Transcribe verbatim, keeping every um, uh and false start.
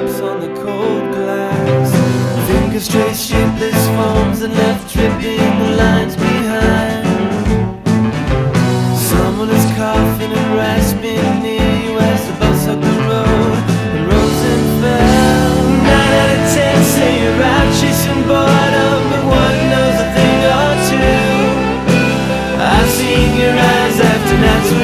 drops on the cold glass. Fingers trace shapeless forms and left dripping the lines behind. Someone is coughing and rasping